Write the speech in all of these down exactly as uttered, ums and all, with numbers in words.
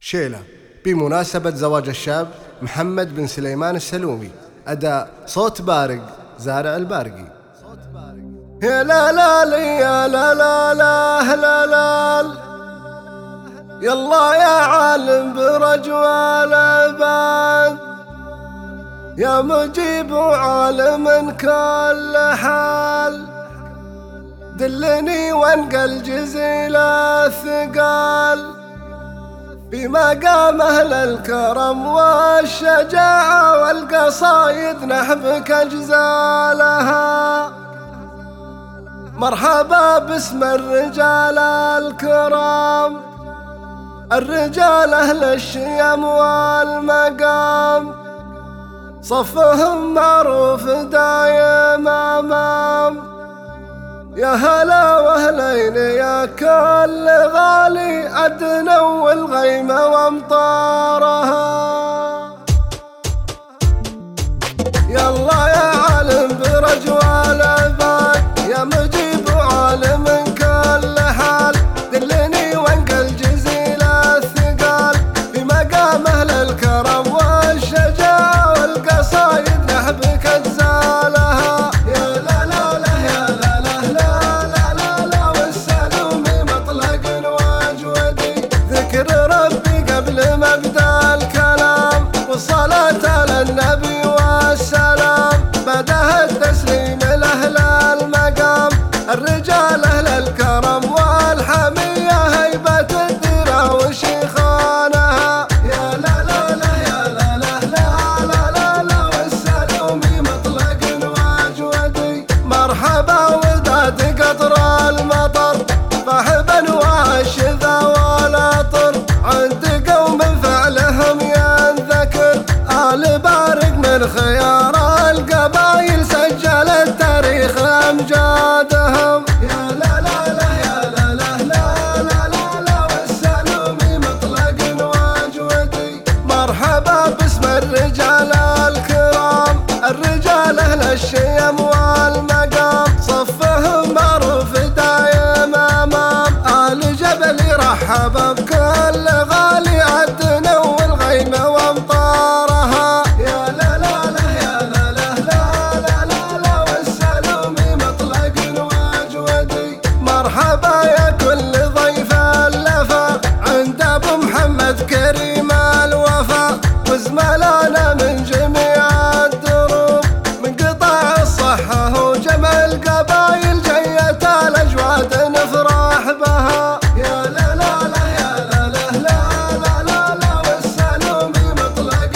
شيلة بمناسبة زواج الشاب محمد بن سليمان السلومي. أداء صوت بارق زارع البارقي. يا لا لا يا لا لا لا لا لا يلا يا عالم برجوى العباد، يا مجيب عالم كل حال، دلني وانقى الجزيل الثقال بمقام أهل الكرم والشجاعة والقصايد نحبك أجزالها. مرحبا باسم الرجال الكرام، الرجال أهل الشيم والمقام، صفهم معروف دايم أمام. يا هلا وهلين يا كل غالي، عدنا والغيمة وامطارها. يلا يا عالم برجوى العباد، يا مجيب عالم من كل حال، دلني وانقى الجزيل الثقال بمقام أهل الكرم والشجاعة والقصايد نحبك أجزالها. يا لا لا لا يا لا لا لا لا لا لا والسلومي مطلق وجودي، ذكر ربي قبل مبدأ الكلام، والصلاة على النبي والسلام، بعدها التسليم لأهل المقام، الرجال أهل الكرم والحمية، هيبة الدرا وشيخانها. يا لا لا لا يا لا لا لا لا لا لا والسلومي مطلق وجودي، مرحبا وداد قطر المطر، صاحبا والشذا والعطر، عند قوم فعلهم ينذكر، آل بارق من خيار القبايل سجل التاريخ أمجادهم. يا لا لا لا يا لا لا لا لا لا لا والسلومي مطلق وجودي، مرحبا باسم الرجال الكرام، الرجال أهل الشيم والمقام، صفهم معروف دايم أمام، آل جبل رحب بكل غالي، عدنا والغيمة وامطارها. يا لا لا لا يا لا لا لا لا لا لا والسلومي مطلق وجودي، مرحبا يا كل ضيف اللفا، عند أبو محمد كريم الوفا، وزملانا من جميع الدروب، من قطاع الصحة وجمع القبايل، جية الأجواد نفرح بها. يا لا لا لا يا لا لا لا لا لا لا والسلومي مطلق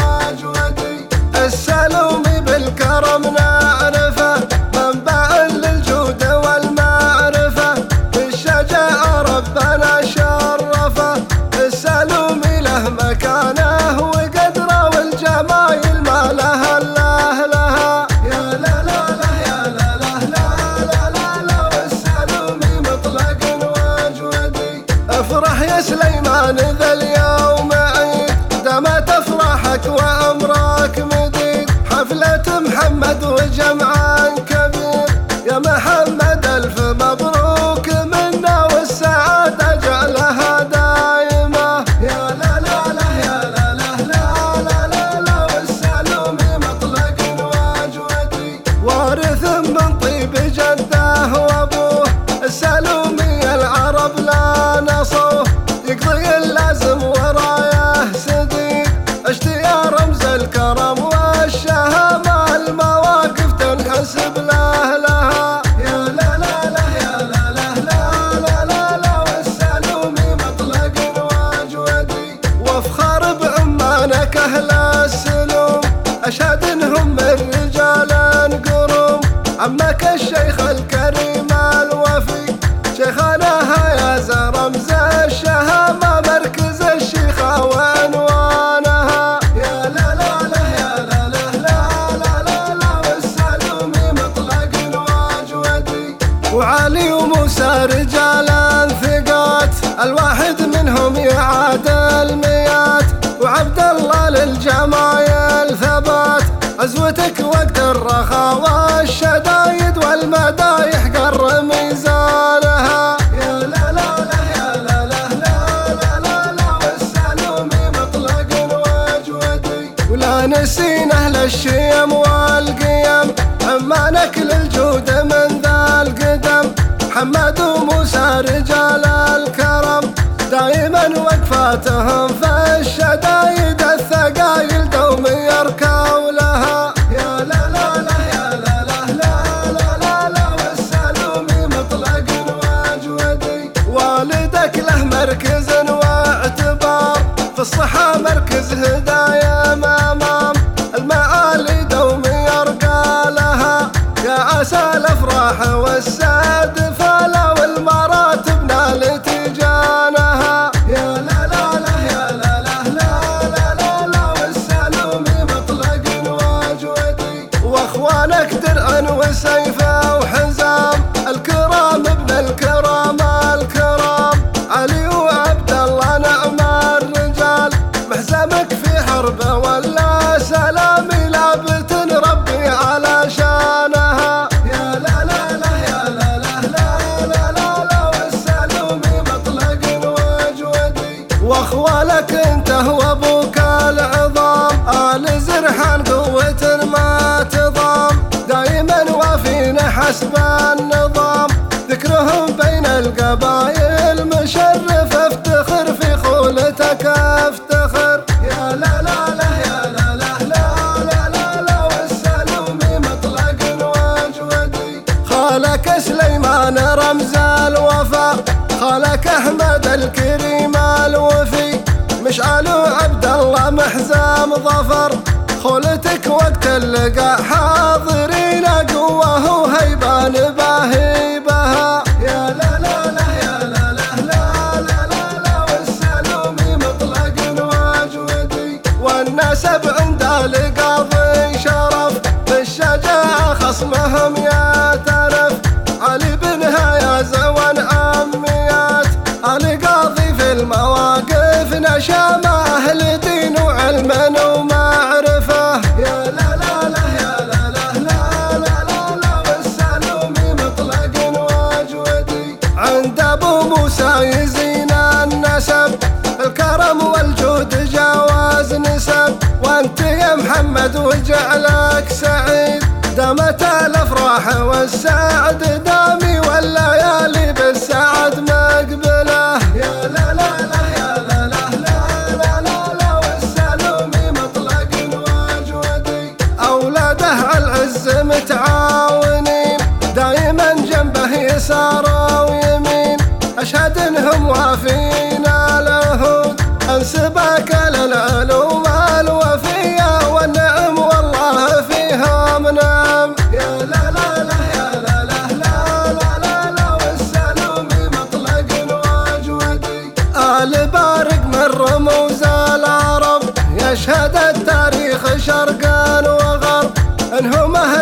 وجودي، السلومي بالكرم نعرفه، منبع للجود والمعرفة، بالشجاعة ربنا شرفه، السلومي له مكانه وقدره، والجمايل ما لها الا اهلها. يا لا لا لا يا لا لا لا لا لا لا والسلومي مطلق وجودي، افرح يا سليمان ذا اليوم عيد، دامت افراحك وامرك مديد، حفلة محمد وجمع كبير، يا محمد الف مبروك منا والسعادة جعلها دائمة. يا لا لا لا يا لا لا لا لا لا لا والسلومي مطلق وجودي، وارث من طيب جده وابوه، السلومي العرب لا نصوه، يقضي اللازم ورايه سديد، اشتيا رمز الكرم والشهامة، المواقف تنحسب لأهلها. يا لا لا لا يا لا لا لا لا لا لا والسلومي مطلق وجودي، وافخر بعمانك أهل السلوم، أشهد إنهم من رجال قروم، عمك الشيخ الكريم الوفي، شيخنا يا ذا رمز الشهامة، مركز الشيخة وعنوانها. يا لا لا لا يا لا لا لا لا لا لا والسلومي مطلق وجودي، وعلي وموسى رجال ثقات، الواحد منهم يعاد الميات، وعبد الله للجمايل ثبات، عزوتك وقت الرخاء والشدايد والمدايح قر ميزانها. يا لا لا لا يا لا لا لا لا لا والسلومي ما نسينا أهل الشيم والقيم، عمانك للجود من ذا القدم، محمد وموسى رجال الكرم، دائما وقفاتهم في الشدايد الثقايل دوم يركوا لها. يا لا لا لا يا لا لا لا لا لا لا والسلومي مطلق واجودي، والدك له مركز واعتبار، في الصحة مركز هدايا امام، المعالي دوم يرقى لها، يا عسى الافراح والسعد فلا والمراتب نال تجانها. يا لا لا لا يا لا لا لا لا لا لا والسلومي مطلق واجودي، واخوانك درع وسيفه وحزام، الكرام ابن الكرام الكرام، علي وعبد الله نعم الرجال، محزمك في حربه ولا سلامي لابت ربي على شانها. يا لا لا لا يا لا لا لا لا لا لا والسلومي مطلق واجودي، واخوالك انت وابوك العظام، آل زرحان قوة ما تضام، دايما وافين حسب النظام، ذكرهم بين القبائل مشرف، افتخر في خولتك افتخر. يا لا لا لا يا لا لا لا لا لا لا والسلومي مطلق واجودي، خالك سليمان رمز الوفا، خالك احمد الكريم الوفي، مشعل عبد الله محزام ظفر، خولتك وقت اللقاء حاضرين قوه وهيبان باهيبها. يا لا لا لا يا لا لا لا لا لا لا والسلومي مطلق واجودي، والنسب عند القاضي شرف، بالشجاعة خصمهم يعترف، علي بنها يا زوان عميات، القاضي في المواقف نشام أهل دين وعلم ومعرفة. يا لا لا لا يا لا لا لا لا لا لا والسلومي مطلق واجودي، عند أبو موسى يزين النسب، الكرم والجود جواز نسب، وانت يا محمد وجعلك سعيد، دامت الافراح والسعد دامي والليالي بالسعد مقبله. يا لا لا لا يا لا لا لا لا لا لا والسلومي مطلق واجودي، اولاده العز متعاونين، دايما جنبه يسار ويمين، اشهد انهم وافين العهود، انسبك للعلوم الوفيه والنعم والله فيها منام. يا لا لا لا يا لا لا لا لا لا لا والسلومي مطلق واجودي، آل بارق من رموز العرب، يشهد التاريخ شرقا وغرب انهم